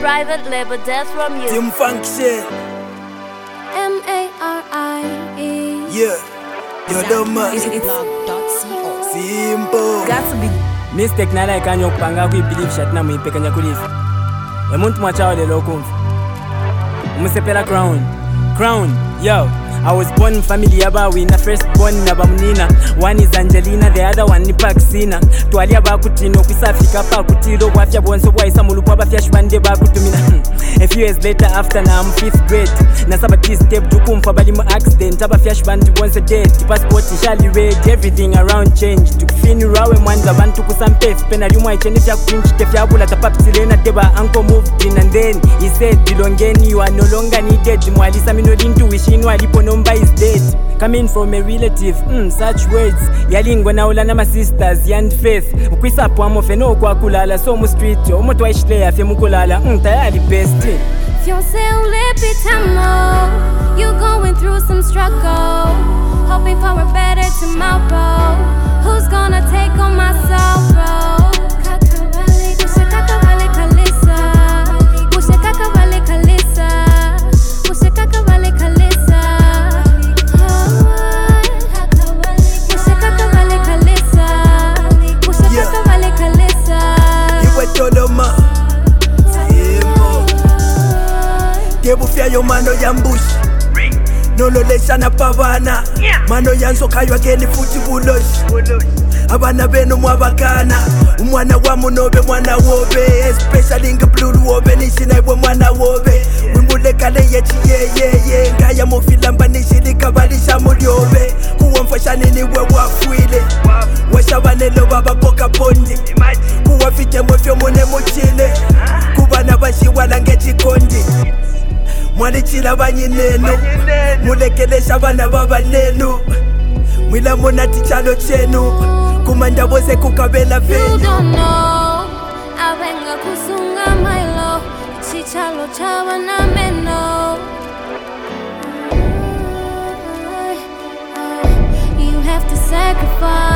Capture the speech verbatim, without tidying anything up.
private label Death Row Music. Team Function. M A R I E. Yeah. You're the man. Simple. Got to be mistake na like anyo kupanga ku believe shit na muipekanya kulifa. Emuntu mwachawo lelo kumfa. Umusepela crown. Crown. Yo. I was born in family yaba wina, first born naba munina. One is Angelina, the other one ni Paxina. Twali aba kutino kwisafika pa kutilo bwafya bonso bwaisa mulupo abafya shwande ba kutumina. A few years later after na I'm fifth grade. Na sabati step tukumfa bali mu accident abafya shwande bonse dead. Passport shali red, everything around changed. Tukufini rawe mwanza bantu kusampe pena limwa ichene fya kupinchi tefya bula tapapsilena deba uncle moved in and then he said dilongeni you are no longer needed. Mwalisa minolintu wishinu alipo Number is dead. Coming from a relative, mm, such words. Yalingwa na ula my sisters, and faith. Ukwisa po amofe no kwa kulala. So mu street, omo twa ishle ya fe mukulala. Mm, tayari best. Fiance ulipitamo. You going through some struggle. Hoping for a better tomorrow. Who's gonna take on my sorrow? Kakawale, kushe kakawale kalisa. Kushe kakawale kalisa. Kushe kakawale kalisa. Toloma Simbo Gebufya yo mano yambush Nolo lesha na pavana Mano yanso kayo ageni futi bulosh Abana benu mwabakana Umwana wa munobe mwana wobe Especially inga blulu wobe Nishina iwe mwana wobe Wimbule kale yechi ye ye ye Ngaya mufilamba nishilika balisha muliobe Kuwa mfashani niwe wafwile Washabanelo baba poka pondi Kuwa fite mwefyo mune muchile Kubana bashi wala ngechi kondi Mwali chila banyinenu Mulekelesha bana baba nenu Mwila muna tichalo chenu Kumanda bose kukabela venyu You don't know Avenga kusunga mailo Chichalo chawa na meno You have to sacrifice